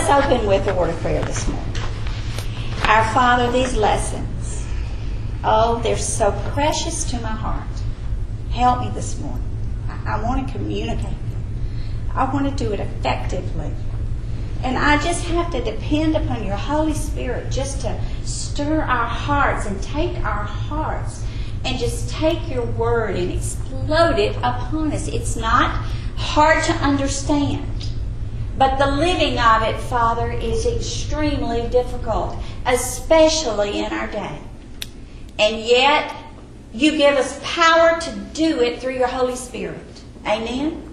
us open with a word of prayer this morning. Our Father, these lessons, oh, they're so precious to my heart. Help me this morning. I want to communicate them. I want to do it effectively. And I just have to depend upon your Holy Spirit just to stir our hearts and take our hearts and just take your word and explode it upon us. It's not hard to understand, but the living of it, Father, is extremely difficult, especially in our day. And yet, you give us power to do it through your Holy Spirit. Amen?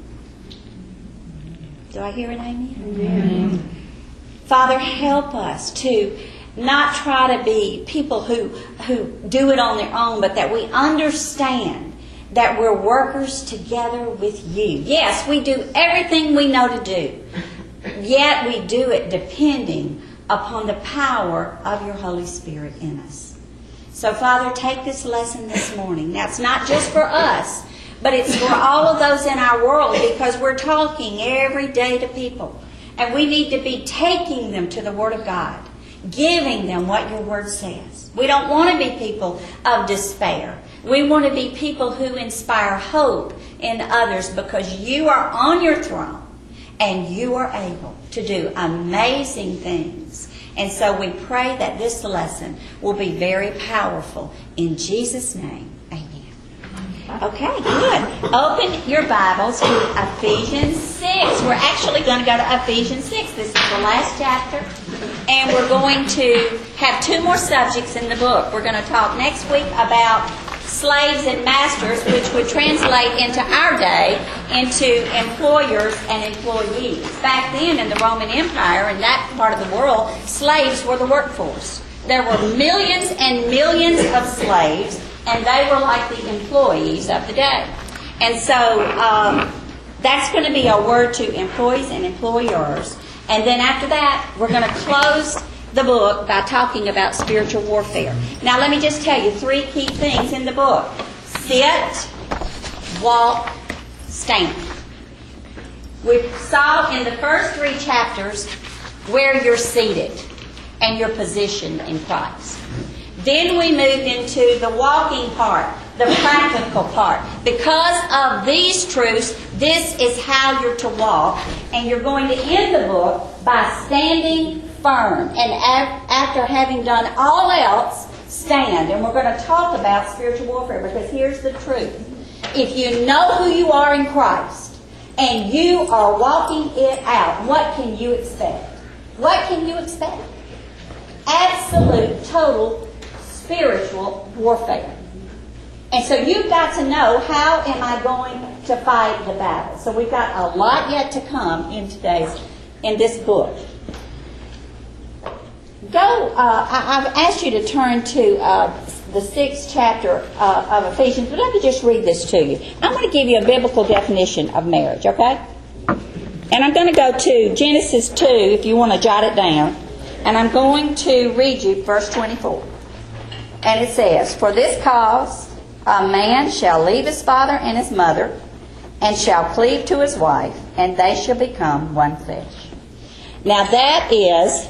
Do I hear an amen? Amen. Father, help us to not try to be people who do it on their own, but that we understand that we're workers together with you. Yes, we do everything we know to do, yet we do it depending upon the power of your Holy Spirit in us. So, Father, take this lesson this morning. Now, it's not just for us, but it's for all of those in our world, because we're talking every day to people. And we need to be taking them to the Word of God, giving them what your Word says. We don't want to be people of despair. We want to be people who inspire hope in others, because you are on your throne and you are able to do amazing things. And so we pray that this lesson will be very powerful. In Jesus' name, amen. Okay, good. Open your Bibles to Ephesians 6. We're actually going to go to Ephesians 6. This is the last chapter. And we're going to have two more subjects in the book. We're going to talk next week about slaves and masters, which would translate into our day into employers and employees. Back then in the Roman Empire, in that part of the world, slaves were the workforce. There were millions and millions of slaves, and they were like the employees of the day. And so that's going to be a word to employees and employers. And then after that, we're going to close the book by talking about spiritual warfare. Now, let me just tell you three key things in the book. Sit, walk, stand. We saw in the first three chapters where you're seated and your position in Christ. Then we moved into the walking part, the practical part. Because of these truths, this is how you're to walk. And you're going to end the book by standing firm. And after having done all else, stand. And we're going to talk about spiritual warfare, because here's the truth. If you know who you are in Christ and you are walking it out, what can you expect? What can you expect? Absolute, total spiritual warfare. And so you've got to know, how am I going to fight the battle? So we've got a lot yet to come in this book. I've asked you to turn to the 6th chapter of Ephesians, but let me just read this to you. I'm going to give you a biblical definition of marriage, okay? And I'm going to go to Genesis 2, if you want to jot it down. And I'm going to read you verse 24. And it says, "For this cause a man shall leave his father and his mother, and shall cleave to his wife, and they shall become one flesh." Now that is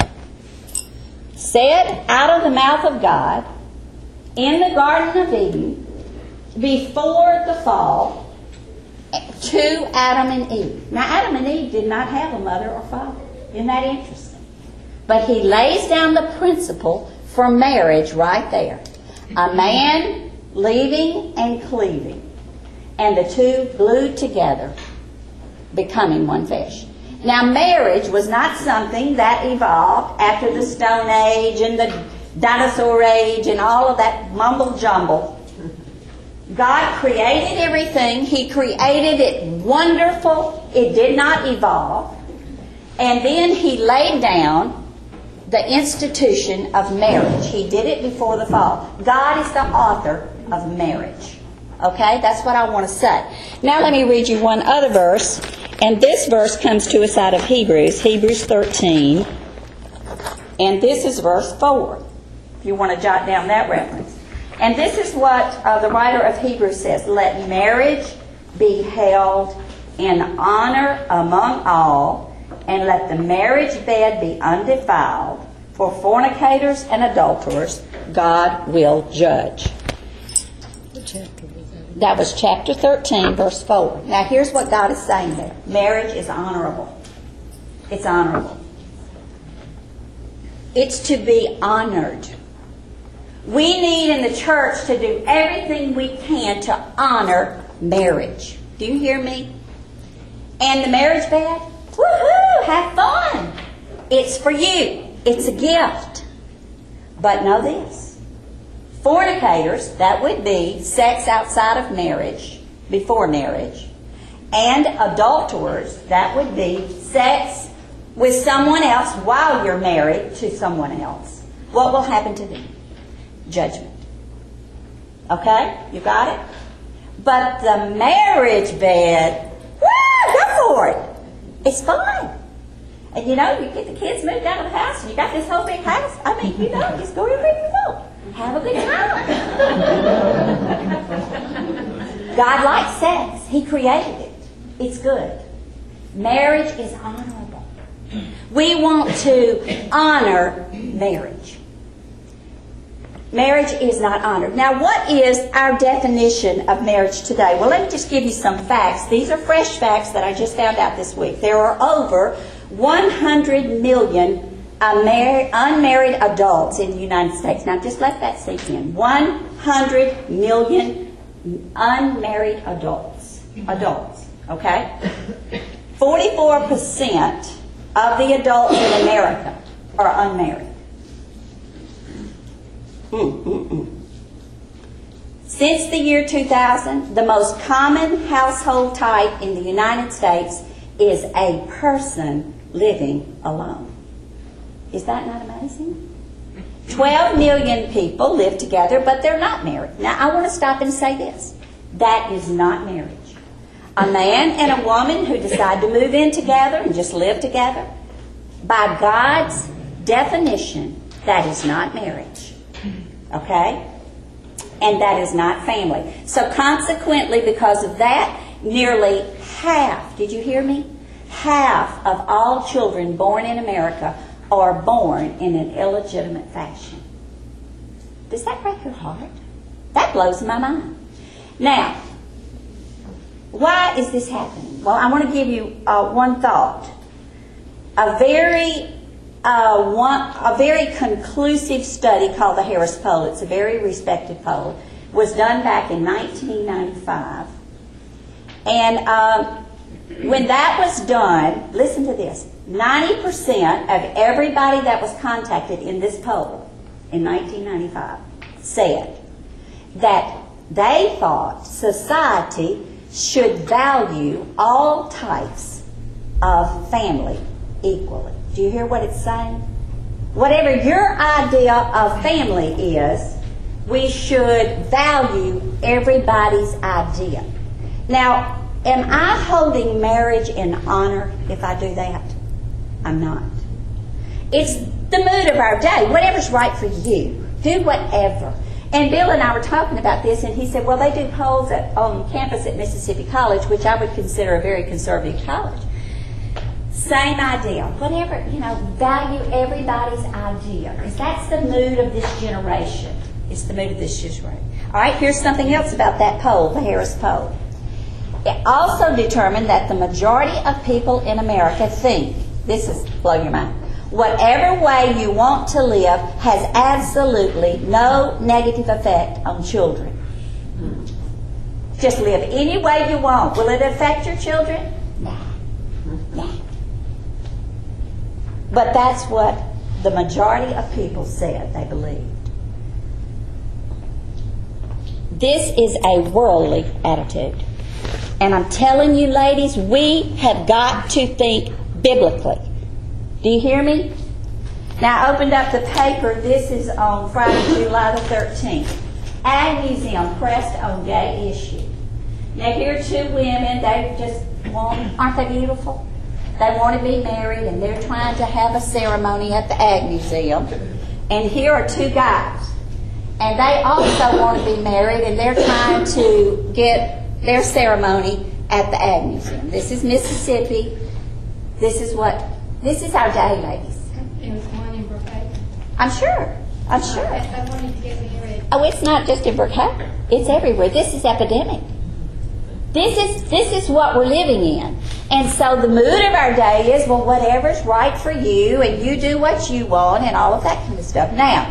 said out of the mouth of God in the Garden of Eden before the fall to Adam and Eve. Now Adam and Eve did not have a mother or father. Isn't that interesting? But he lays down the principle for marriage right there. A man leaving and cleaving, and the two glued together, becoming one flesh. Now, marriage was not something that evolved after the Stone Age and the Dinosaur Age and all of that mumble-jumble. God created everything. He created it wonderful. It did not evolve. And then He laid down the institution of marriage. He did it before the fall. God is the author of marriage. Okay? That's what I want to say. Now let me read you one other verse. And this verse comes to us out of Hebrews 13. And this is verse 4, if you want to jot down that reference. And this is what the writer of Hebrews says. "Let marriage be held in honor among all, and let the marriage bed be undefiled. For fornicators and adulterers, God will judge. What chapter was that? That was chapter 13, verse 4. Now here's what God is saying there. Marriage is honorable. It's honorable. It's to be honored. We need in the church to do everything we can to honor marriage. Do you hear me? And the marriage bed? Woohoo! Have fun! It's for you. It's a gift. But know this. Fornicators, that would be sex outside of marriage, before marriage. And adulterers, that would be sex with someone else while you're married to someone else. What will happen to them? Judgment. Okay? You got it? But the marriage bed, woo, go for it. It's fun. And you know, you get the kids moved out of the house and you got this whole big house. I mean, you know, just go everywhere you want. Have a good time. God likes sex. He created it. It's good. Marriage is honorable. We want to honor marriage. Marriage is not honored. Now, what is our definition of marriage today? Well, let me just give you some facts. These are fresh facts that I just found out this week. There are over 100 million unmarried adults in the United States. Now, just let that sink in. 100 million unmarried adults. Okay? 44% of the adults in America are unmarried. Since the year 2000, the most common household type in the United States is a person living alone. Is that not amazing? 12 million people live together, but they're not married. Now, I want to stop and say this. That is not marriage. A man and a woman who decide to move in together and just live together, by God's definition, that is not marriage. Okay? And that is not family. So consequently, because of that, nearly half, did you hear me? Half of all children born in America are born in an illegitimate fashion. Does that break your heart? That blows my mind. Now, why is this happening? Well, I want to give you one thought. A very conclusive study called the Harris Poll, it's a very respected poll, was done back in 1995. And when that was done, listen to this, 90% of everybody that was contacted in this poll in 1995 said that they thought society should value all types of family equally. Do you hear what it's saying? Whatever your idea of family is, we should value everybody's idea. Now, am I holding marriage in honor if I do that? I'm not. It's the mood of our day. Whatever's right for you. Do whatever. And Bill and I were talking about this, and he said, well, they do polls on campus at Mississippi College, which I would consider a very conservative college. Same idea. Whatever, value everybody's idea. Because that's the mood of this generation. It's the mood of this generation. All right, here's something else about that poll, the Harris poll. It also determined that the majority of people in America think, this is blow your mind, whatever way you want to live has absolutely no negative effect on children. Just live any way you want. Will it affect your children? No. But that's what the majority of people said they believed. This is a worldly attitude. And I'm telling you, ladies, we have got to think biblically. Do you hear me? Now, I opened up the paper. This is on Friday, July the 13th. Ag Museum pressed on gay issue. Now, here are two women. They just aren't they beautiful? They want to be married, and they're trying to have a ceremony at the Ag Museum. And here are two guys. And they also want to be married, and they're trying to get their ceremony at the Ag Museum. This is Mississippi. This is what This is our day, ladies. There was one in Brookhaven. I'm sure. I'm sure. I wanted to get here. Oh, it's not just in Brookhaven. It's everywhere. This is epidemic. This is what we're living in. And so the mood of our day is, well, whatever's right for you, and you do what you want, and all of that kind of stuff. Now,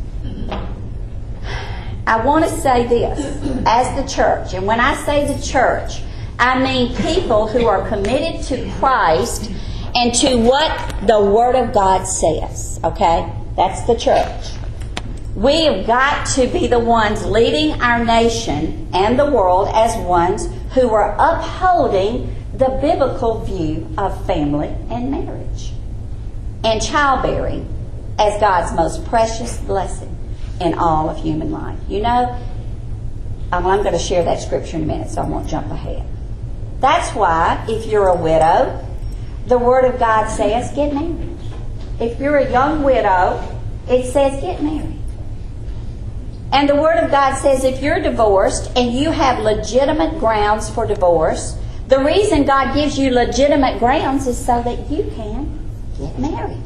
I want to say this, as the church, and when I say the church, I mean people who are committed to Christ and to what the Word of God says, okay? That's the church. We have got to be the ones leading our nation and the world as ones who are upholding the biblical view of family and marriage and childbearing as God's most precious blessing in all of human life. You know, I'm going to share that scripture in a minute, so I won't jump ahead. That's why, if you're a widow, the Word of God says, get married. If you're a young widow, it says, get married. And the Word of God says if you're divorced and you have legitimate grounds for divorce, the reason God gives you legitimate grounds is so that you can get married.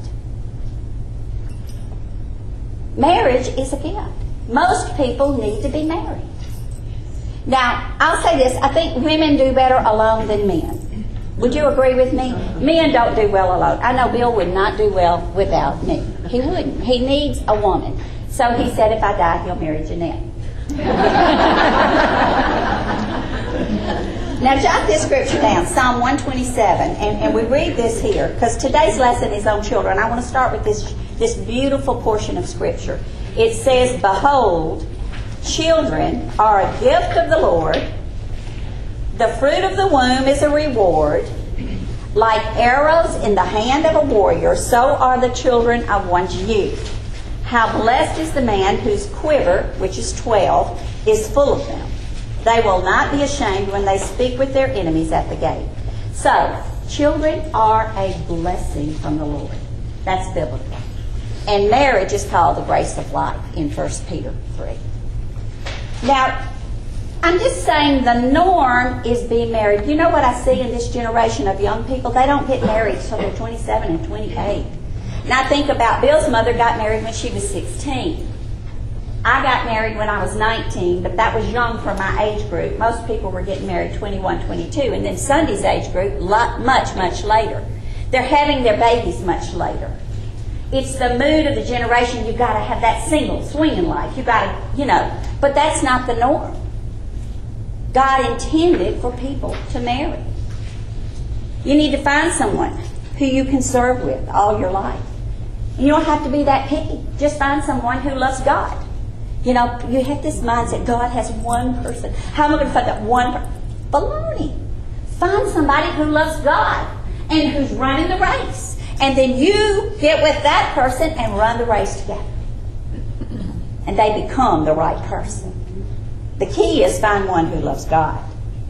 Marriage is a gift. Most people need to be married. Now, I'll say this. I think women do better alone than men. Would you agree with me? Men don't do well alone. I know Bill would not do well without me. He wouldn't. He needs a woman. So he said if I die, he'll marry Jeanette. Now jot this scripture down, Psalm 127, and we read this here, because today's lesson is on children. I want to start with this beautiful portion of scripture. It says, behold, children are a gift of the Lord. The fruit of the womb is a reward. Like arrows in the hand of a warrior, so are the children of one's youth. How blessed is the man whose quiver, which is 12, is full of them. They will not be ashamed when they speak with their enemies at the gate. So, children are a blessing from the Lord. That's biblical. And marriage is called the grace of life in 1 Peter 3. Now, I'm just saying the norm is being married. You know what I see in this generation of young people? They don't get married until they're 27 and 28. Now think about Bill's mother got married when she was 16. I got married when I was 19, but that was young for my age group. Most people were getting married 21, 22. And then Sunday's age group, much, much later. They're having their babies much later. It's the mood of the generation. You've got to have that single, swinging life. You've got to, but that's not the norm. God intended for people to marry. You need to find someone who you can serve with all your life. And you don't have to be that picky. Just find someone who loves God. You have this mindset, God has one person. How am I going to find that one person? Baloney. Find somebody who loves God and who's running the race. And then you get with that person and run the race together. And they become the right person. The key is find one who loves God.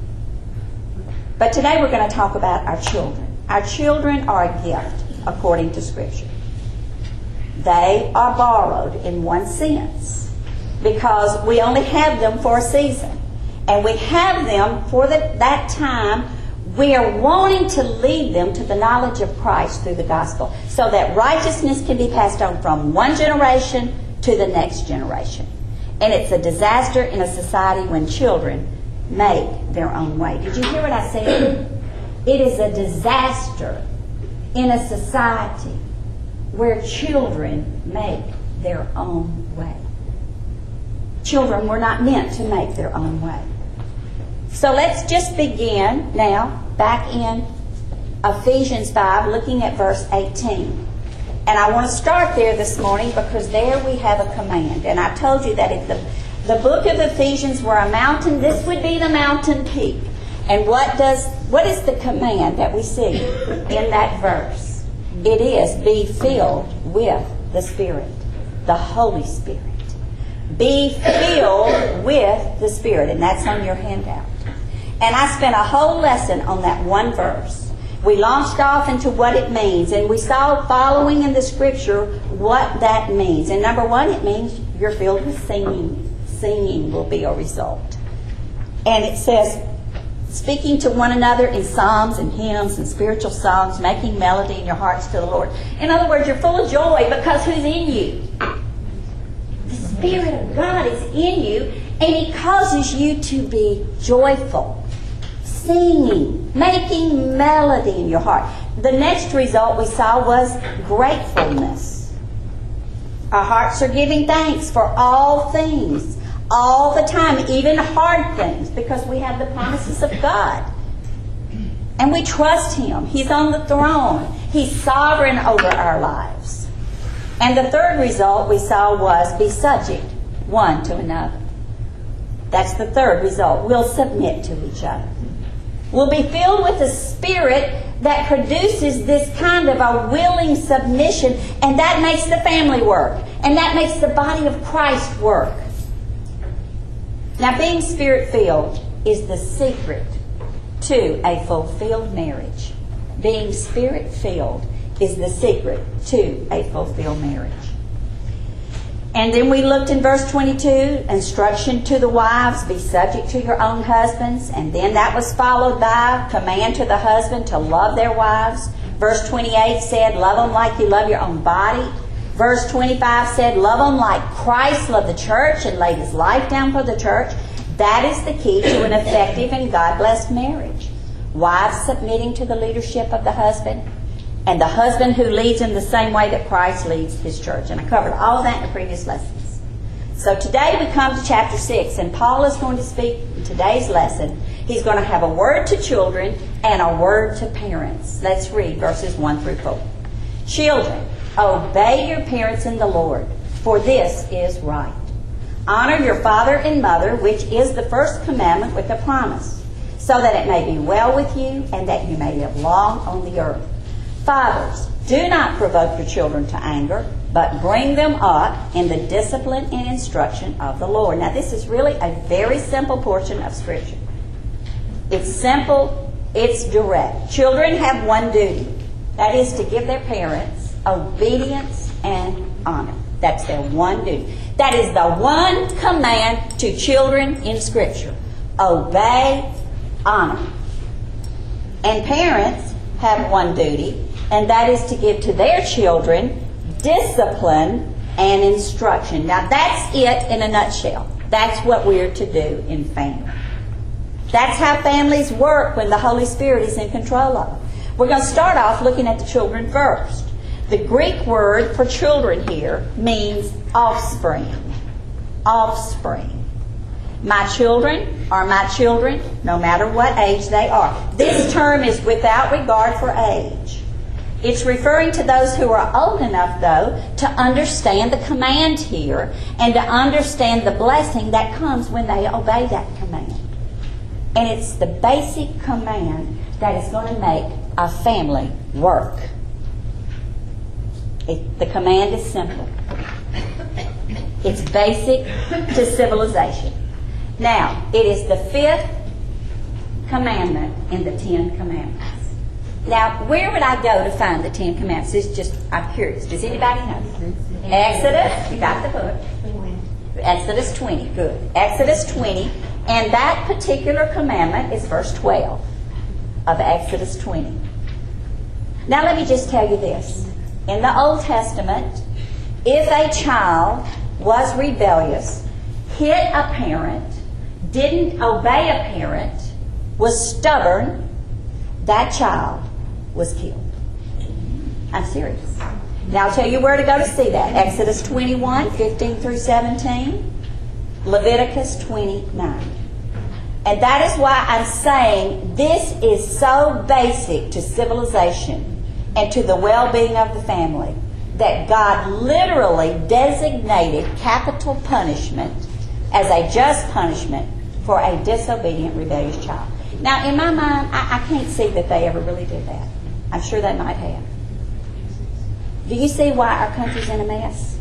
But today we're going to talk about our children. Our children are a gift, according to Scripture. They are borrowed in one sense, because we only have them for a season. And we have them for that time. We are wanting to lead them to the knowledge of Christ through the gospel, so that righteousness can be passed on from one generation to the next generation. And it's a disaster in a society when children make their own way. Did you hear what I said? It is a disaster in a society where children make their own way. Children were not meant to make their own way. So let's just begin now back in Ephesians 5, looking at verse 18. And I want to start there this morning because there we have a command. And I told you that if the book of Ephesians were a mountain, this would be the mountain peak. And what is the command that we see in that verse? It is, be filled with the Spirit, the Holy Spirit. Be filled with the Spirit. And that's on your handout. And I spent a whole lesson on that one verse. We launched off into what it means, and we saw following in the Scripture what that means. And number one, it means you're filled with singing. Singing will be a result. And it says, speaking to one another in psalms and hymns and spiritual songs, making melody in your hearts to the Lord. In other words, you're full of joy because who's in you? The Spirit of God is in you, and He causes you to be joyful, singing, making melody in your heart. The next result we saw was gratefulness. Our hearts are giving thanks for all things, all the time, even hard things, because we have the promises of God. And we trust Him. He's on the throne. He's sovereign over our lives. And the third result we saw was be subject one to another. That's the third result. We'll submit to each other. We'll be filled with the Spirit that produces this kind of a willing submission, and that makes the family work, and that makes the body of Christ work. Now, being Spirit-filled is the secret to a fulfilled marriage. Being Spirit-filled is the secret to a fulfilled marriage. And then we looked in verse 22, instruction to the wives, be subject to your own husbands. And then that was followed by command to the husband to love their wives. Verse 28 said, love them like you love your own body. Verse 25 said, love them like Christ loved the church and laid His life down for the church. That is the key to an effective and God-blessed marriage. Wives submitting to the leadership of the husband, and the husband who leads in the same way that Christ leads His church. And I covered all that in the previous lessons. So today we come to chapter 6, and Paul is going to speak in today's lesson. He's going to have a word to children and a word to parents. Let's read verses 1 through 4. Children, obey your parents in the Lord, for this is right. Honor your father and mother, which is the first commandment with a promise, so that it may be well with you and that you may live long on the earth. Fathers, do not provoke your children to anger, but bring them up in the discipline and instruction of the Lord. Now, this is really a very simple portion of Scripture. It's simple, it's direct. Children have one duty. That is to give their parents obedience and honor. That's their one duty. That is the one command to children in Scripture. Obey, honor. And parents have one duty, and that is to give to their children discipline and instruction. Now, that's it in a nutshell. That's what we're to do in family. That's how families work when the Holy Spirit is in control of them. We're going to start off looking at the children first. The Greek word for children here means offspring. Offspring. My children are my children, no matter what age they are. This term is without regard for age. It's referring to those who are old enough, though, to understand the command here and to understand the blessing that comes when they obey that command. And it's the basic command that is going to make a family work. The command is simple. It's basic to civilization. Now, it is the 5th commandment in the 10 commandments. Now, where would I go to find the 10 commandments? It's just, I'm curious. Does anybody know? Exodus, you got the book. Exodus 20, good. Exodus 20, and that particular commandment is verse 12 of Exodus 20. Now, let me just tell you this. In the Old Testament, if a child was rebellious, hit a parent, didn't obey a parent, was stubborn, that child was killed. I'm serious. Now I'll tell you where to go to see that. Exodus 21, 15 through 17. Leviticus 29. And that is why I'm saying this is so basic to civilization and to the well-being of the family that God literally designated capital punishment as a just punishment for a disobedient, rebellious child. Now, in my mind, I can't see that they ever really did that. I'm sure they might have. Do you see why our country's in a mess?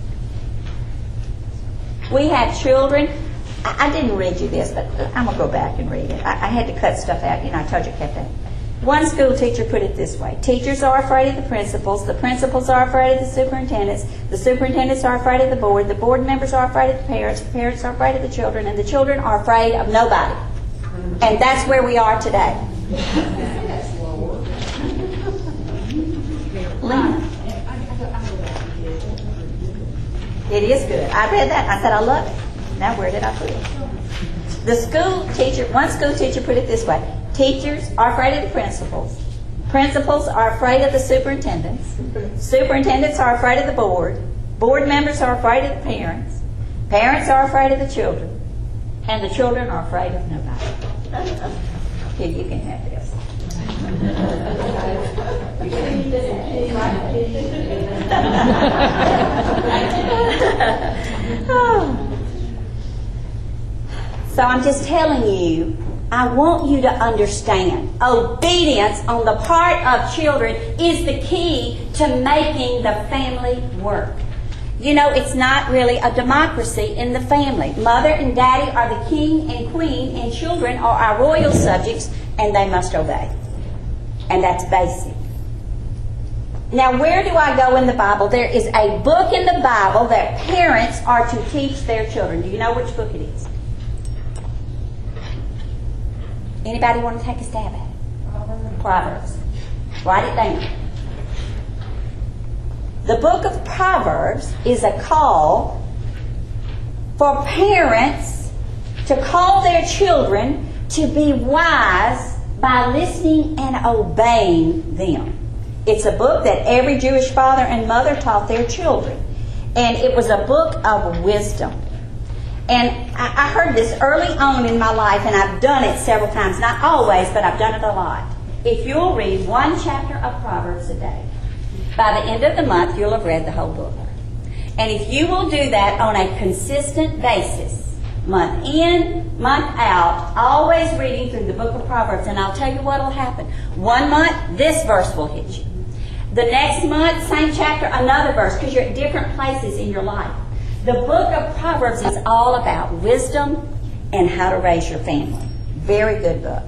We have children. I didn't read you this, but I'm going to go back and read it. I had to cut stuff out. You know, I told you I kept that. One school teacher put it this way. Teachers are afraid of the principals are afraid of the superintendents are afraid of the board members are afraid of the parents are afraid of the children, and the children are afraid of nobody. And that's where we are today. Lena. It is good. I read that. I said, I love it. Now, where did I put it? The school teacher, one school teacher put it this way. Teachers are afraid of the principals. Principals are afraid of the superintendents. Superintendents are afraid of the board. Board members are afraid of the parents. Parents are afraid of the children. And the children are afraid of nobody. Here, you can have this. So I'm just telling you, I want you to understand, obedience on the part of children is the key to making the family work. You know, it's not really a democracy in the family. Mother and daddy are the king and queen, and children are our royal subjects, and they must obey. And that's basic. Now, where do I go in the Bible? There is a book in the Bible that parents are to teach their children. Do you know which book it is? Anybody want to take a stab at it? Proverbs. Write it down. The book of Proverbs is a call for parents to call their children to be wise by listening and obeying them. It's a book that every Jewish father and mother taught their children. And it was a book of wisdom. And I heard this early on in my life, and I've done it several times. Not always, but I've done it a lot. If you'll read one chapter of Proverbs a day, by the end of the month, you'll have read the whole book. And if you will do that on a consistent basis, month in, month out, always reading through the book of Proverbs, and I'll tell you what will happen. One month, this verse will hit you. The next month, same chapter, another verse, because you're at different places in your life. The book of Proverbs is all about wisdom and how to raise your family. Very good book.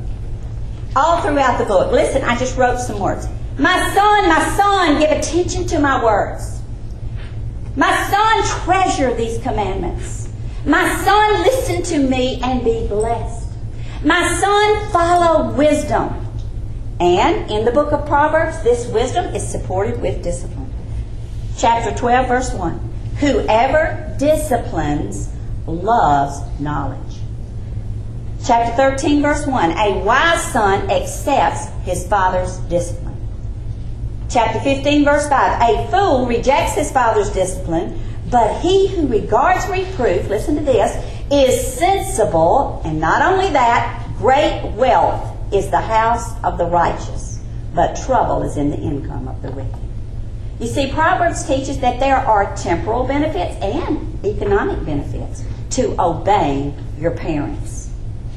All throughout the book. Listen, I just wrote some words. My son, give attention to my words. My son, treasure these commandments. My son, listen to me and be blessed. My son, follow wisdom. And in the book of Proverbs, this wisdom is supported with discipline. Chapter 12, verse 1. Whoever disciplines loves knowledge. Chapter 13, verse 1. A wise son accepts his father's discipline. Chapter 15, verse 5. A fool rejects his father's discipline, but he who regards reproof, listen to this, is sensible, and not only that, great wealth is the house of the righteous, but trouble is in the income of the wicked. You see, Proverbs teaches that there are temporal benefits and economic benefits to obeying your parents.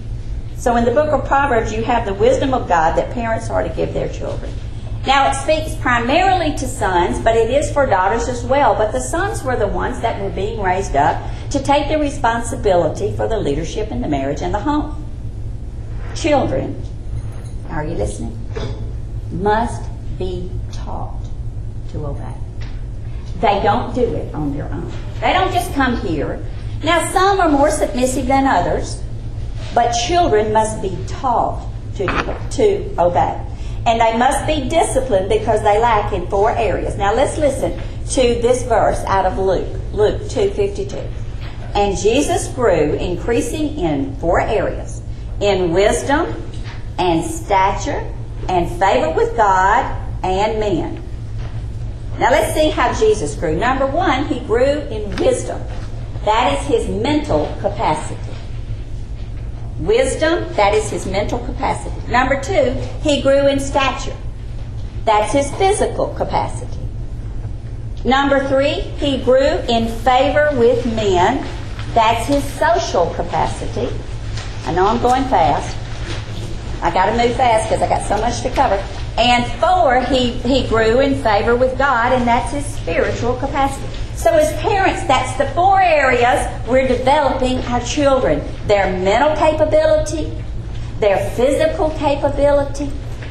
So in the book of Proverbs, you have the wisdom of God that parents are to give their children. Now, it speaks primarily to sons, but it is for daughters as well. But the sons were the ones that were being raised up to take the responsibility for the leadership in the marriage and the home. Children, are you listening? Must be taught to obey. They don't do it on their own. They don't just come here. Now, some are more submissive than others, but children must be taught to obey. And they must be disciplined because they lack in 4 areas. Now, let's listen to this verse out of Luke 2:52. And Jesus grew, increasing in 4 areas: in wisdom and stature and favor with God and men. Now let's see how Jesus grew. Number 1, he grew in wisdom. That is his mental capacity. Wisdom, that is his mental capacity. Number 2, he grew in stature. That's his physical capacity. Number 3, he grew in favor with men. That's his social capacity. I know I'm going fast. I got to move fast because I got so much to cover. And 4, he grew in favor with God, and that's his spiritual capacity. So as parents, that's the 4 areas we're developing our children. Their mental capability, their physical capability.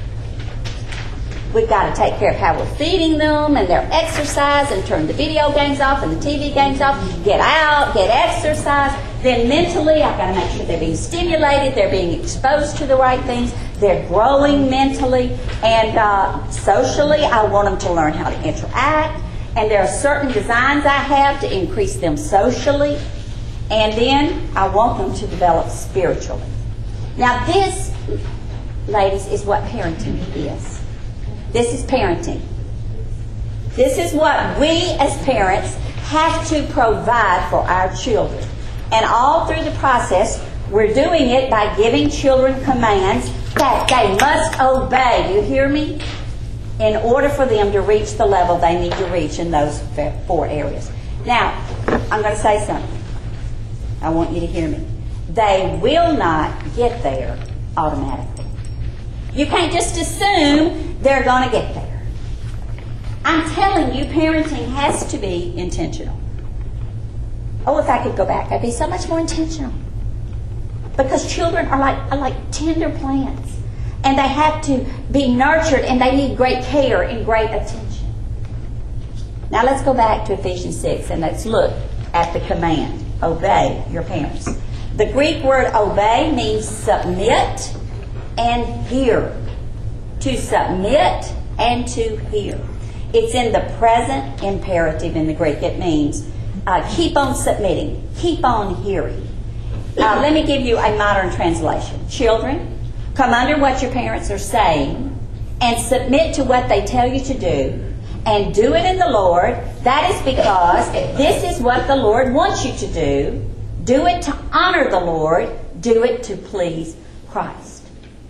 We've got to take care of how we're feeding them and their exercise, and turn the video games off and the TV games off. Get out, get exercise. Then mentally, I've got to make sure they're being stimulated, they're being exposed to the right things, they're growing mentally and socially. I want them to learn how to interact. And there are certain designs I have to increase them socially. And then I want them to develop spiritually. Now this, ladies, is what parenting is. This is parenting. This is what we as parents have to provide for our children. And all through the process, we're doing it by giving children commands that they must obey. You hear me? In order for them to reach the level they need to reach in those 4 areas. Now, I'm going to say something. I want you to hear me. They will not get there automatically. You can't just assume they're going to get there. I'm telling you, parenting has to be intentional. Oh, if I could go back, I'd be so much more intentional. Because children are like tender plants. And they have to be nurtured, and they need great care and great attention. Now let's go back to Ephesians 6, and let's look at the command. Obey your parents. The Greek word obey means submit and hear. To submit and to hear. It's in the present imperative in the Greek. It means keep on submitting, keep on hearing. Let me give you a modern translation. Children, come under what your parents are saying and submit to what they tell you to do, and do it in the Lord. That is because this is what the Lord wants you to do. Do it to honor the Lord. Do it to please Christ.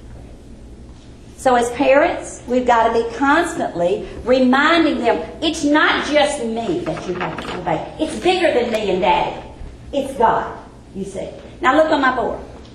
So as parents, we've got to be constantly reminding them, it's not just me that you have to obey. It's bigger than me and Daddy. It's God, you see. Now look on my board.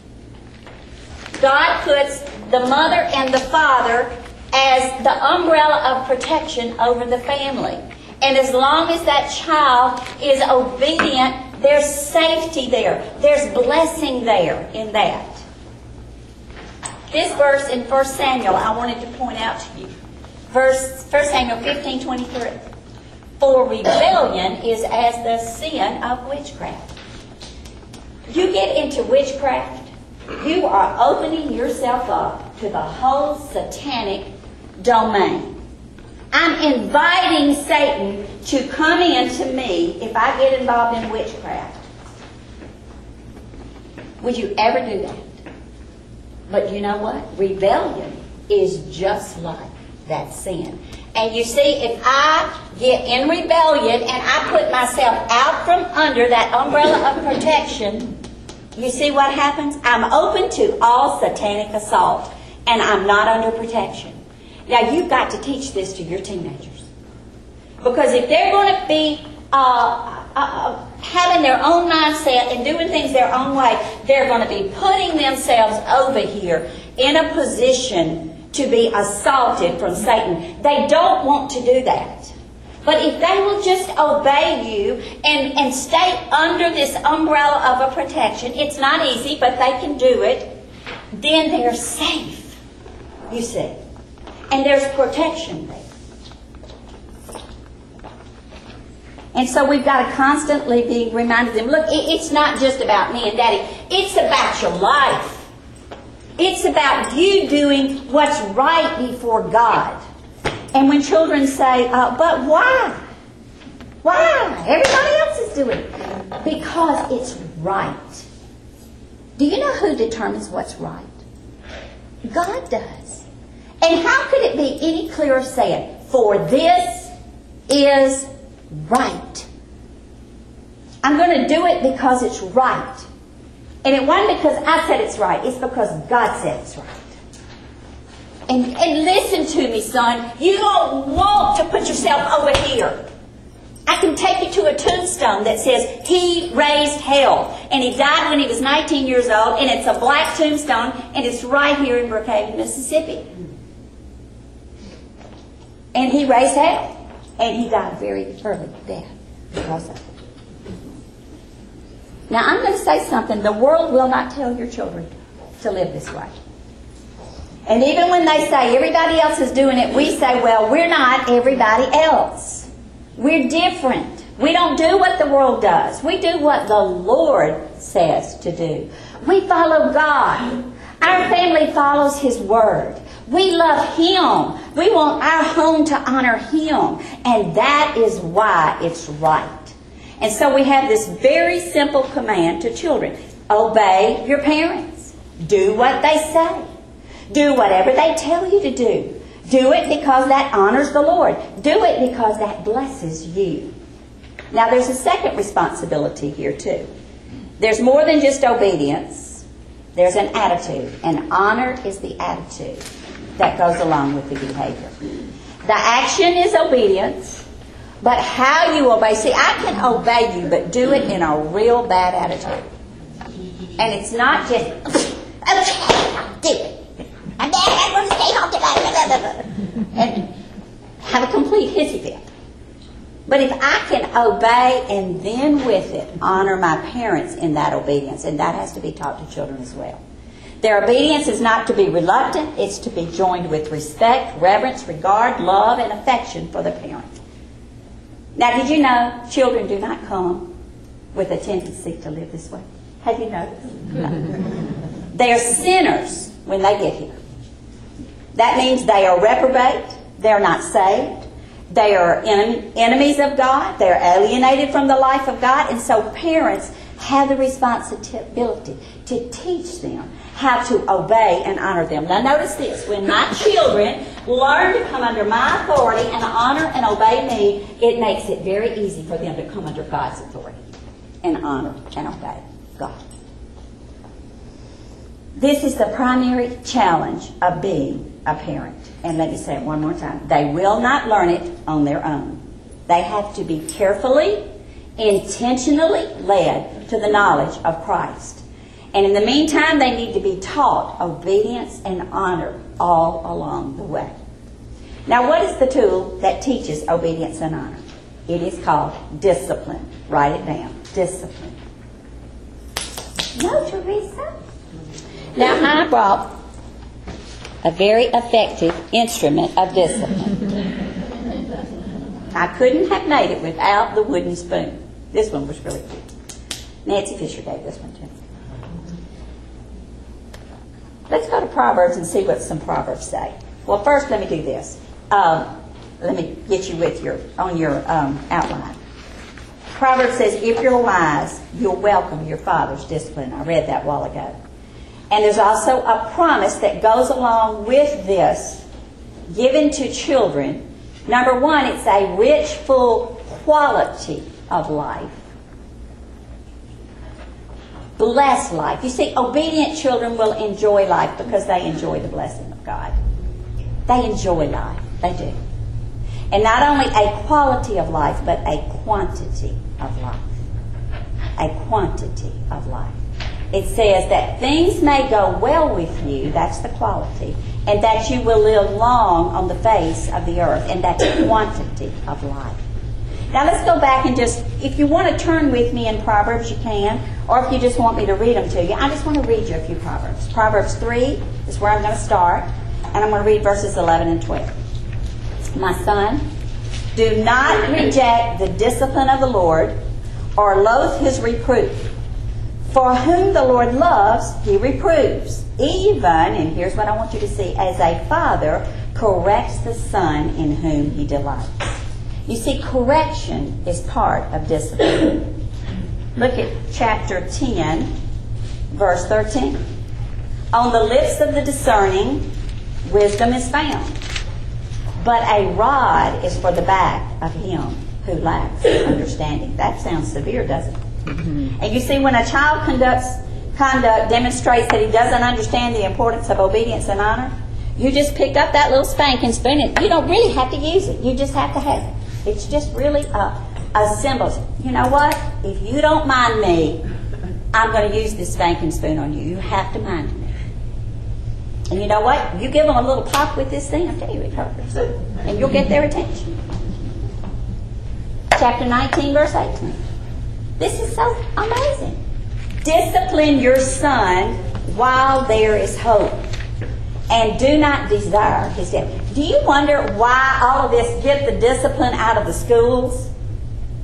God puts the mother and the father as the umbrella of protection over the family. And as long as that child is obedient, there's safety there. There's blessing there in that. This verse in 1 Samuel I wanted to point out to you. 1 Samuel 15:23. For rebellion is as the sin of witchcraft. You get into witchcraft, you are opening yourself up to the whole satanic domain. I'm inviting Satan to come into me if I get involved in witchcraft. Would you ever do that? But you know what? Rebellion is just like that sin. And you see, if I get in rebellion and I put myself out from under that umbrella of protection, you see what happens? I'm open to all satanic assault, and I'm not under protection. Now, you've got to teach this to your teenagers. Because if they're going to be having their own mindset and doing things their own way, they're going to be putting themselves over here in a position to be assaulted from Satan. They don't want to do that. But if they will just obey you and stay under this umbrella of a protection, it's not easy, but they can do it, then they're safe, you see. And there's protection there. And so we've got to constantly be reminding them, look, it's not just about me and Daddy. It's about your life. It's about you doing what's right before God. And when children say, but why? Why? Everybody else is doing it. Because it's right. Do you know who determines what's right? God does. And how could it be any clearer said? For this is right. I'm going to do it because it's right. And it wasn't because I said it's right. It's because God said it's right. And listen to me, son. You don't want to put yourself over here. I can take you to a tombstone that says he raised hell. And he died when he was 19 years old. And it's a black tombstone. And it's right here in Brookhaven, Mississippi. And he raised hell. And he died a very early death because of it. Now, I'm going to say something. The world will not tell your children to live this way. And even when they say everybody else is doing it, we say, well, we're not everybody else. We're different. We don't do what the world does. We do what the Lord says to do. We follow God. Our family follows His Word. We love Him. We want our home to honor Him. And that is why it's right. And so we have this very simple command to children. Obey your parents. Do what they say. Do whatever they tell you to do. Do it because that honors the Lord. Do it because that blesses you. Now there's a second responsibility here too. There's more than just obedience. There's an attitude. And honor is the attitude that goes along with the behavior. The action is obedience. But how you obey, see, I can obey you, but do it in a real bad attitude. And it's not just, okay, do it. I'm going to stay home today. And have a complete hissy fit. But if I can obey and then with it honor my parents in that obedience, and that has to be taught to children as well. Their obedience is not to be reluctant, it's to be joined with respect, reverence, regard, love, and affection for the parent. Now, did you know children do not come with a tendency to live this way? Have you noticed? No. They are sinners when they get here. That means they are reprobate, they're not saved, they are enemies of God, they're alienated from the life of God, and so parents have the responsibility to teach them how to obey and honor them. Now notice this, when my children learn to come under my authority and honor and obey me, it makes it very easy for them to come under God's authority and honor and obey God. This is the primary challenge of being a parent. And let me say it one more time. They will not learn it on their own. They have to be carefully, intentionally led to the knowledge of Christ. And in the meantime, they need to be taught obedience and honor all along the way. Now, what is the tool that teaches obedience and honor? It is called discipline. Write it down. Discipline. No, Teresa? Now, I brought a very effective instrument of discipline. I couldn't have made it without the wooden spoon. This one was really cute. Nancy Fisher gave this one to me. Let's go to Proverbs and see what some Proverbs say. Well, first let me do this. Let me get you with your outline. Proverbs says, if you're wise, you'll welcome your father's discipline. I read that a while ago. And there's also a promise that goes along with this, given to children. Number one, it's a rich, full quality of life. Blessed life. You see, obedient children will enjoy life because they enjoy the blessing of God. They enjoy life. They do. And not only a quality of life, but a quantity of life. A quantity of life. It says that things may go well with you, that's the quality, and that you will live long on the face of the earth, and that's quantity of life. Now let's go back and just, if you want to turn with me in Proverbs, you can, or if you just want me to read them to you, I just want to read you a few Proverbs. Proverbs 3 is where I'm going to start, and I'm going to read verses 11 and 12. My son, do not reject the discipline of the Lord, or loathe his reproof. For whom the Lord loves, he reproves. Even, and here's what I want you to see, as a father corrects the son in whom he delights. You see, correction is part of discipline. Look at chapter 10, verse 13. On the lips of the discerning, wisdom is found. But a rod is for the back of him who lacks understanding. That sounds severe, doesn't it? Mm-hmm. And you see, when a child conduct demonstrates that he doesn't understand the importance of obedience and honor, you just pick up that little spanking spoon, and you don't really have to use it. You just have to have it. It's just really a symbol. You know what? If you don't mind me, I'm going to use this spanking spoon on you. You have to mind me. And you know what? You give them a little pop with this thing, I'll tell you, it hurts. And you'll get their attention. Chapter 19, verse 18. This is so amazing. Discipline your son while there is hope, and do not desire his death. Do you wonder why all of this, get the discipline out of the schools?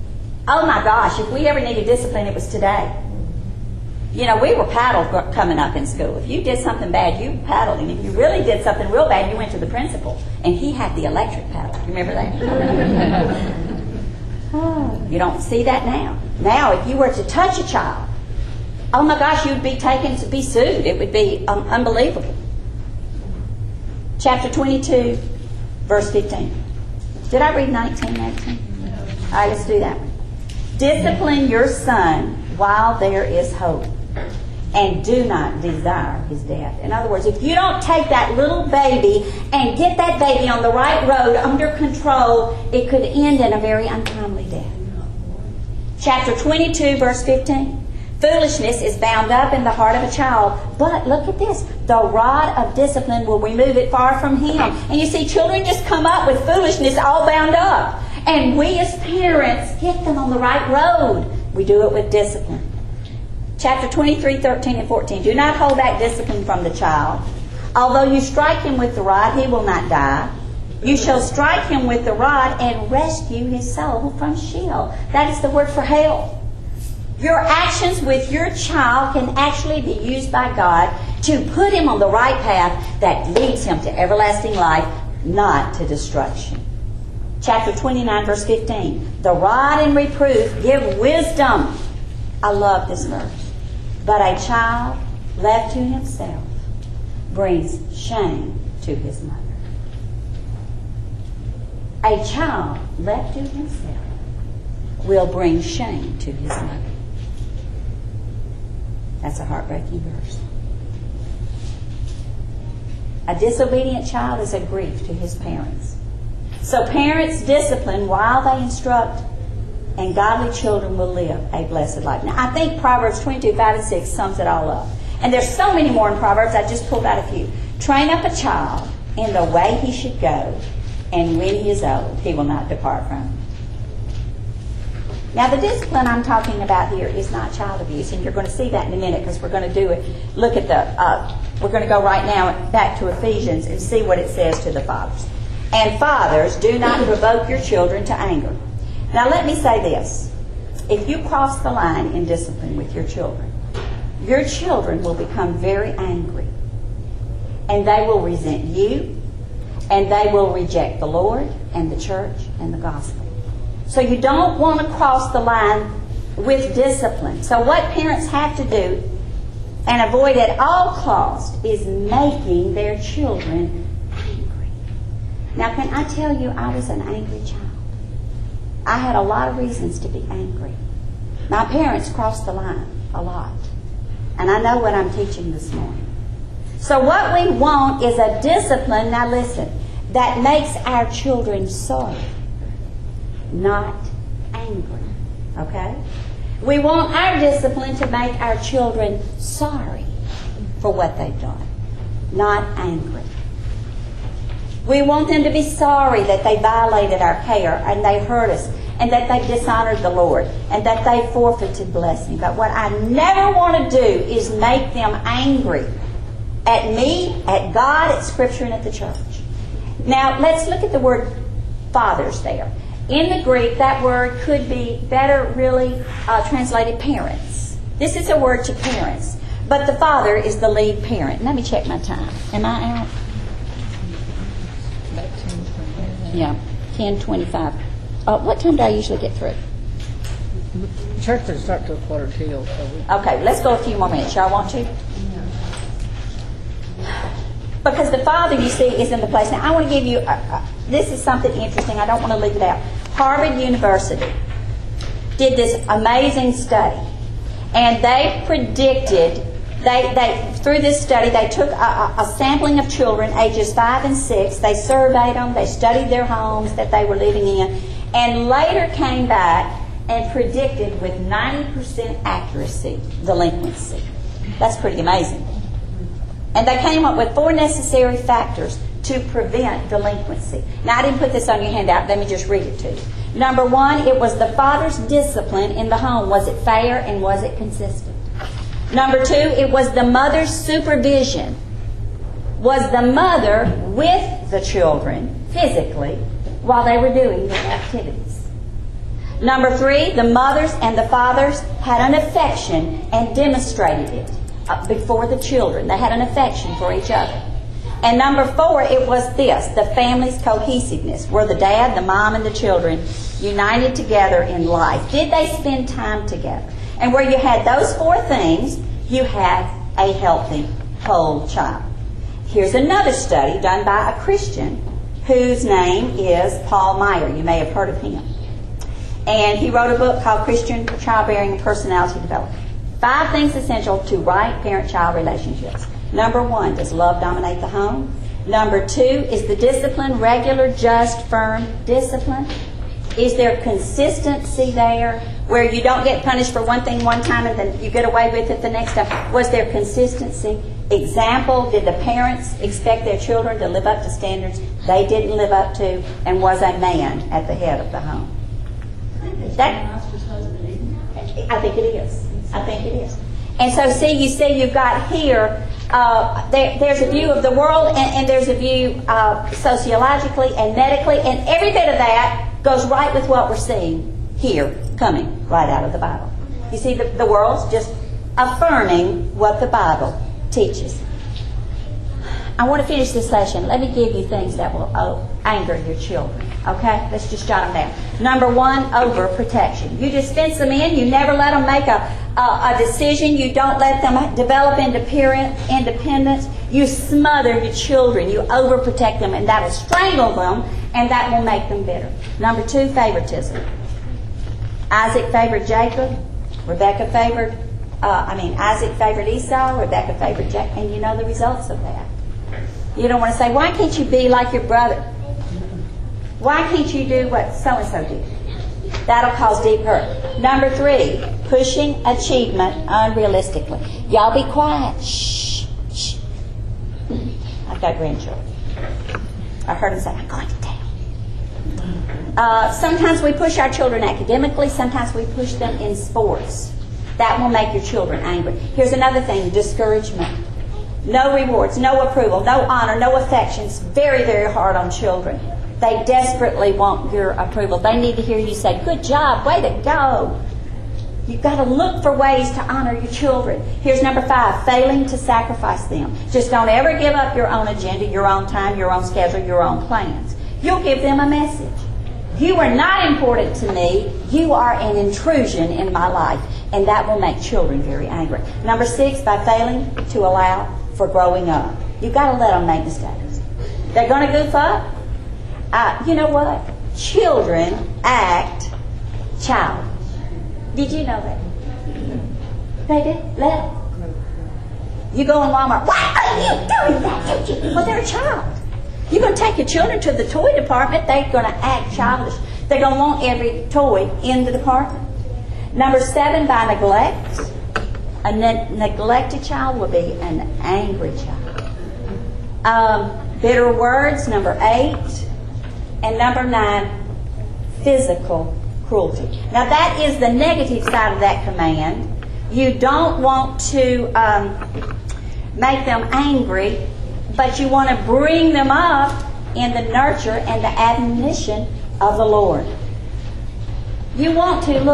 Oh my gosh, if we ever needed discipline, it was today. You know, we were paddled coming up in school. If you did something bad, you paddled. And if you really did something real bad, you went to the principal. And he had the electric paddle. You remember that? Oh, you don't see that now. Now, if you were to touch a child, oh my gosh, you'd be taken to be sued. It would be unbelievable. Chapter 22, verse 15. Did I read 19, 18? All right, let's do that one. Discipline your son while there is hope, and do not desire his death. In other words, if you don't take that little baby and get that baby on the right road under control, it could end in a very untimely death. Chapter 22, verse 15. Foolishness is bound up in the heart of a child, but look at this. The rod of discipline will remove it far from him. And you see, children just come up with foolishness all bound up. And we as parents get them on the right road. We do it with discipline. Chapter 23, 13, and 14. Do not hold back discipline from the child. Although you strike him with the rod, he will not die. You shall strike him with the rod and rescue his soul from Sheol. That is the word for hell. Your actions with your child can actually be used by God to put him on the right path that leads him to everlasting life, not to destruction. Chapter 29, verse 15. The rod and reproof give wisdom. I love this verse. But a child left to himself brings shame to his mother. A child left to himself will bring shame to his mother. That's a heartbreaking verse. A disobedient child is a grief to his parents. So parents discipline while they instruct, and godly children will live a blessed life. Now, I think Proverbs 22, 5 and 6 sums it all up. And there's so many more in Proverbs. I just pulled out a few. Train up a child in the way he should go, and when he is old, he will not depart from it. Now, the discipline I'm talking about here is not child abuse, and you're going to see that in a minute because we're going to do it. Look at we're going to go right now back to Ephesians and see what it says to the fathers. And fathers, do not provoke your children to anger. Now, let me say this. If you cross the line in discipline with your children will become very angry, and they will resent you, and they will reject the Lord and the church and the gospel. So you don't want to cross the line with discipline. So what parents have to do and avoid at all costs is making their children angry. Now, can I tell you, I was an angry child. I had a lot of reasons to be angry. My parents crossed the line a lot. And I know what I'm teaching this morning. So what we want is a discipline, now listen, that makes our children sorry, not angry. Okay? We want our discipline to make our children sorry for what they've done, not angry. We want them to be sorry that they violated our care and they hurt us and that they dishonored the Lord and that they forfeited blessing. But what I never want to do is make them angry at me, at God, at Scripture, and at the church. Now, let's look at the word fathers there. In the Greek, that word could be better really translated parents. This is a word to parents. But the father is the lead parent. Let me check my time. Am I out? Yeah, 10:25. What time do I usually get through? Church doesn't start till 1:45. So Okay, let's go a few more minutes. Y'all want to? Because the father, you see, is in the place. Now, I want to give you, this is something interesting. I don't want to leave it out. Harvard University did this amazing study. And they predicted, through this study, they took a sampling of children, ages 5 and 6. They surveyed them. They studied their homes that they were living in. And later came back and predicted with 90% accuracy delinquency. That's pretty amazing. And they came up with 4 necessary factors to prevent delinquency. Now, I didn't put this on your handout. Let me just read it to you. Number 1, it was the father's discipline in the home. Was it fair and was it consistent? Number 2, it was the mother's supervision. Was the mother with the children physically while they were doing their activities? Number 3, the mothers and the fathers had an affection and demonstrated it before the children. They had an affection for each other. And number 4, it was this, the family's cohesiveness, where the dad, the mom, and the children united together in life. Did they spend time together? And where you had those 4 things, you had a healthy whole child. Here's another study done by a Christian whose name is Paul Meyer. You may have heard of him. And he wrote a book called Christian Childbearing and Personality Development. 5 things essential to right parent-child relationships. Number 1, does love dominate the home? Number 2, is the discipline regular, just, firm discipline? Is there consistency there where you don't get punished for one thing one time and then you get away with it the next time? Was there consistency? Example, did the parents expect their children to live up to standards they didn't live up to? And was a man at the head of the home? I think it is. I think it is. And so, you see, you've got here, there's a view of the world and there's a view sociologically and medically, and every bit of that goes right with what we're seeing here, coming right out of the Bible. You see, the world's just affirming what the Bible teaches. I want to finish this session. Let me give you things that will anger your children. Okay? Let's just jot them down. Number 1, overprotection. You just fence them in. You never let them make a decision. You don't let them develop independence. You smother your children. You overprotect them, and that will strangle them, and that will make them bitter. Number 2, favoritism. Isaac favored Jacob. Isaac favored Esau. Rebekah favored Jacob. And you know the results of that. You don't want to say, why can't you be like your brother? Why can't you do what so-and-so did? That'll cause deep hurt. Number 3, pushing achievement unrealistically. Y'all be quiet. Shh. Shh. I've got grandchildren. I heard them say, I'm going to tell. Sometimes we push our children academically. Sometimes we push them in sports. That will make your children angry. Here's another thing, discouragement. No rewards, no approval, no honor, no affections. Very, very hard on children. They desperately want your approval. They need to hear you say, good job, way to go. You've got to look for ways to honor your children. Here's number 5, failing to sacrifice them. Just don't ever give up your own agenda, your own time, your own schedule, your own plans. You'll give them a message. You are not important to me. You are an intrusion in my life. And that will make children very angry. Number 6, by failing to allow for growing up. You've got to let them make mistakes. They're going to goof up. You know what? Children act childish. Did you know that? They did? Let them. You go in Walmart, why are you doing that? Well, they're a child. You're going to take your children to the toy department, they're going to act childish. They're going to want every toy in the department. Number 7, by neglect. A neglected child will be an angry child. Bitter words, number 8. And number 9, physical cruelty. Now that is the negative side of that command. You don't want to make them angry, but you want to bring them up in the nurture and the admonition of the Lord. You want to,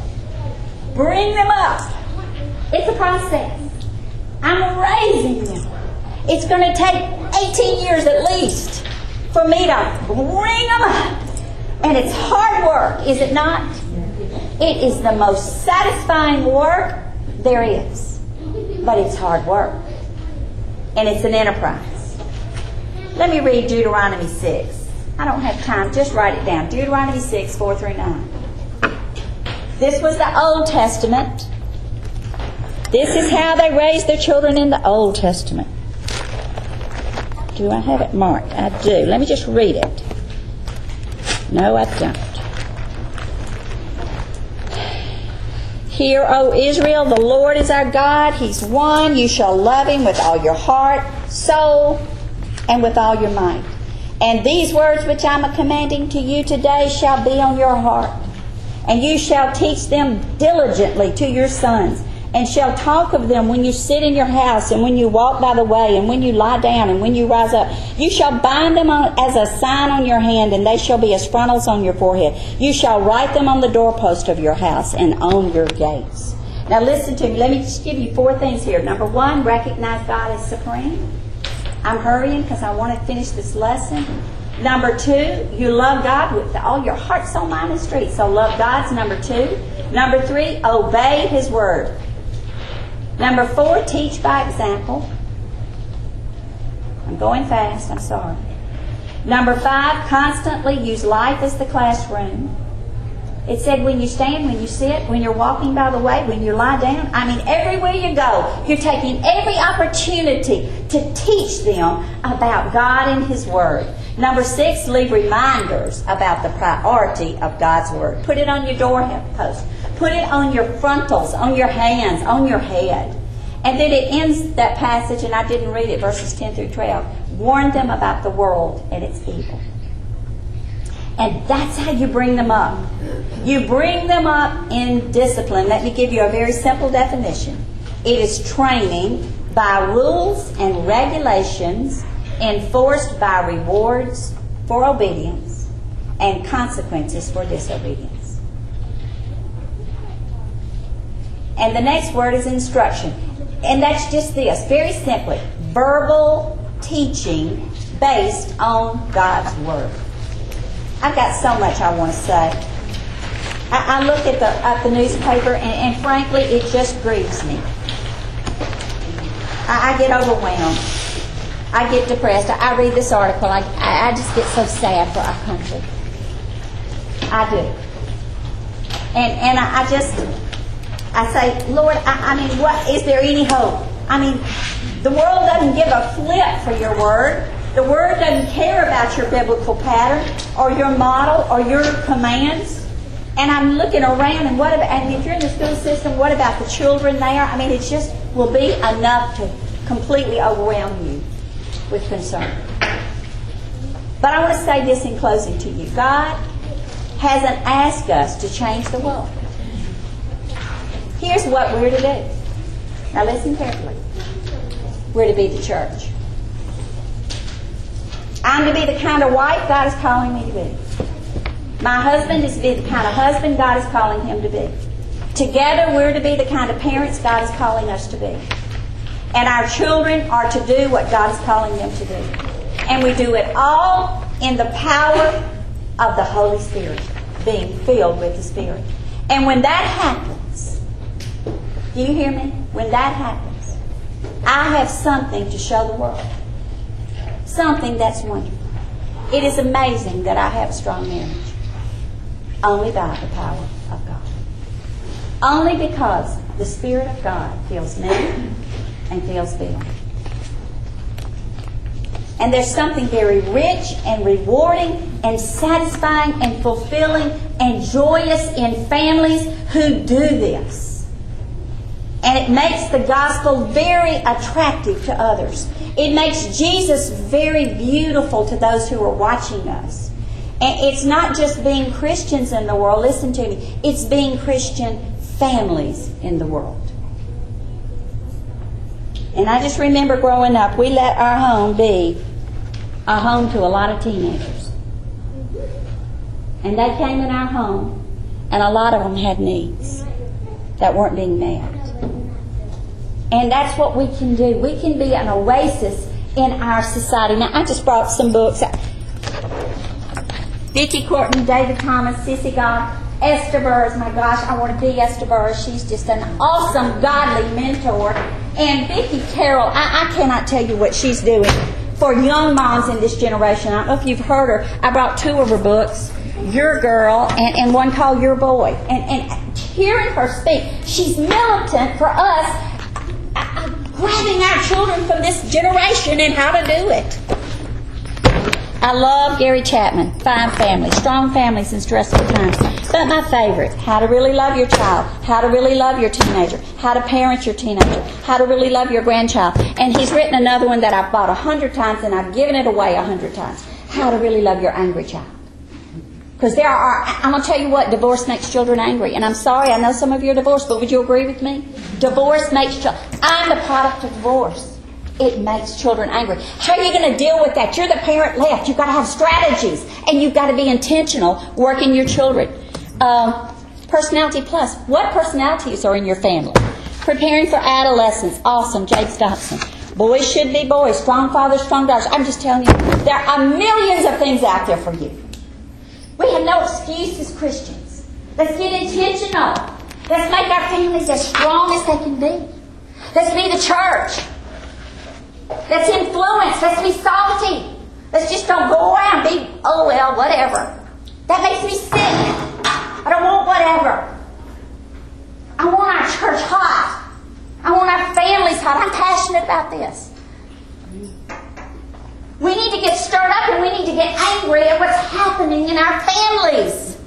bring them up. It's a process. I'm raising them. It's going to take 18 years at least for me to bring them up. And it's hard work, is it not? It is the most satisfying work there is. But it's hard work. And it's an enterprise. Let me read Deuteronomy 6. I don't have time. Just write it down. Deuteronomy 6, 4 through 9. This was the Old Testament. This is how they raised their children in the Old Testament. Do I have it marked? I do. Let me just read it. No, I don't. Hear, O Israel, the Lord is our God. He's one. You shall love Him with all your heart, soul, and with all your might. And these words which I am commanding to you today shall be on your heart. And you shall teach them diligently to your sons, and shall talk of them when you sit in your house, and when you walk by the way, and when you lie down, and when you rise up. You shall bind them as a sign on your hand, and they shall be as frontals on your forehead. You shall write them on the doorpost of your house and on your gates. Now listen to me. Let me just give you 4 things here. Number 1, recognize God as supreme. I'm hurrying because I want to finish this lesson. Number 2, you love God with all your heart, soul, mind, and strength. So love God's number 2. Number 3, obey His word. Number 4, teach by example. I'm going fast, I'm sorry. Number 5, constantly use life as the classroom. It said when you stand, when you sit, when you're walking by the way, when you lie down. I mean, everywhere you go, you're taking every opportunity to teach them about God and His Word. Number 6, leave reminders about the priority of God's Word. Put it on your doorpost. Put it on your frontals, on your hands, on your head. And then it ends that passage, and I didn't read it, verses 10 through 12. Warn them about the world and its evil. And that's how you bring them up. You bring them up in discipline. Let me give you a very simple definition. It is training by rules and regulations enforced by rewards for obedience and consequences for disobedience. And the next word is instruction. And that's just this, very simply, verbal teaching based on God's Word. I've got so much I want to say. I look at the newspaper, and frankly, it just grieves me. I get overwhelmed. I get depressed. I read this article. I just get so sad for our country. I do. And I say, Lord, I mean, what is there any hope? I mean, the world doesn't give a flip for your Word. The Word doesn't care about your biblical pattern or your model or your commands. And I'm looking around, and if you're in the school system, what about the children there? I mean, it just will be enough to completely overwhelm you with concern. But I want to say this in closing to you. God hasn't asked us to change the world. Here's what we're to do. Now listen carefully. We're to be the church. I'm to be the kind of wife God is calling me to be. My husband is to be the kind of husband God is calling him to be. Together we're to be the kind of parents God is calling us to be. And our children are to do what God is calling them to do. And we do it all in the power of the Holy Spirit, being filled with the Spirit. And when that happens, do you hear me? When that happens, I have something to show the world. Something that's wonderful. It is amazing that I have a strong marriage. Only by the power of God. Only because the Spirit of God fills me and fills Bill. And there's something very rich and rewarding and satisfying and fulfilling and joyous in families who do this. And it makes the gospel very attractive to others. It makes Jesus very beautiful to those who are watching us. And it's not just being Christians in the world. Listen to me. It's being Christian families in the world. And I just remember growing up, we let our home be a home to a lot of teenagers. And they came in our home, and a lot of them had needs that weren't being met. And that's what we can do. We can be an oasis in our society. Now, I just brought some books. Vicki Courtney, David Thomas, Sissy Goff, Esther Burrs. My gosh, I want to be Esther Burrs. She's just an awesome, godly mentor. And Vicki Carroll, I cannot tell you what she's doing for young moms in this generation. I don't know if you've heard her. I brought 2 of her books, Your Girl and one called Your Boy. And hearing her speak, she's militant for us, grabbing our children from this generation and how to do it. I love Gary Chapman, Fine Families, Strong Families in Stressful Times. But my favorite, How to Really Love Your Child, How to Really Love Your Teenager, How to Parent Your Teenager, How to Really Love Your Grandchild. And he's written another one that I've bought 100 times and I've given it away 100 times. How to Really Love Your Angry Child. Because I'm going to tell you what, divorce makes children angry. And I'm sorry, I know some of you are divorced, but would you agree with me? Divorce makes children. I'm the product of divorce. It makes children angry. How are you going to deal with that? You're the parent left. You've got to have strategies, and you've got to be intentional working your children. Personality Plus. What personalities are in your family? Preparing for adolescence. Awesome. Jake Dobson. Boys should be boys. Strong fathers, strong daughters. I'm just telling you, there are millions of things out there for you. We have no excuse as Christians. Let's get intentional. Let's make our families as strong as they can be. Let's be the church. Let's influence. Let's be salty. Let's just don't go around and be, oh well, whatever. That makes me sick. I don't want whatever. I want our church hot. I want our families hot. I'm passionate about this. We need to get stirred up and we need to get angry at what's happening in our families.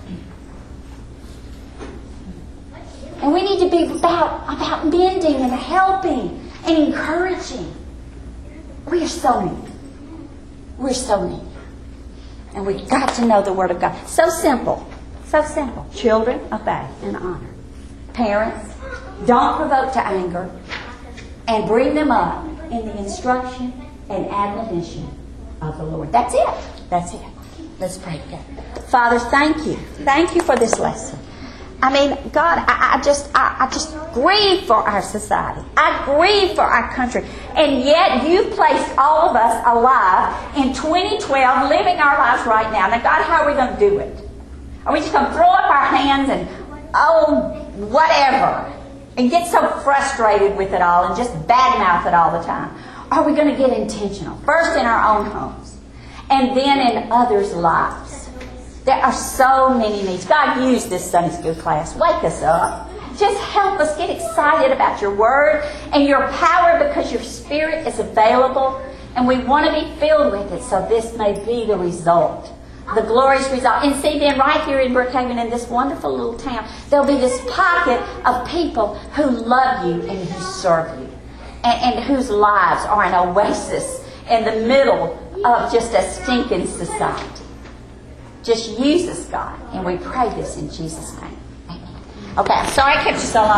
And we need to be about mending and helping and encouraging. We are so needy. We're so needy. And we've got to know the Word of God. So simple. So simple. Children, obey and honor. Parents, don't provoke to anger. And bring them up in the instruction and admonition of the Lord. That's it. That's it. Let's pray together. Father, thank you. Thank you for this lesson. I mean, God, I just grieve for our society. I grieve for our country. And yet you placed all of us alive in 2012, living our lives right now. Now, God, how are we going to do it? Are we just going to throw up our hands and, whatever, and get so frustrated with it all and just badmouth it all the time? Are we going to get intentional? First in our own homes, and then in others' lives. There are so many needs. God, use this Sunday school class. Wake us up. Just help us get excited about your Word and your power, because your Spirit is available and we want to be filled with it, so this may be the result, the glorious result. And see, then right here in Brookhaven, in this wonderful little town, there'll be this pocket of people who love you and who serve you, and whose lives are an oasis in the middle of just a stinking society. Just use us, God. And we pray this in Jesus' name. Amen. Okay, I'm sorry I kept you so long.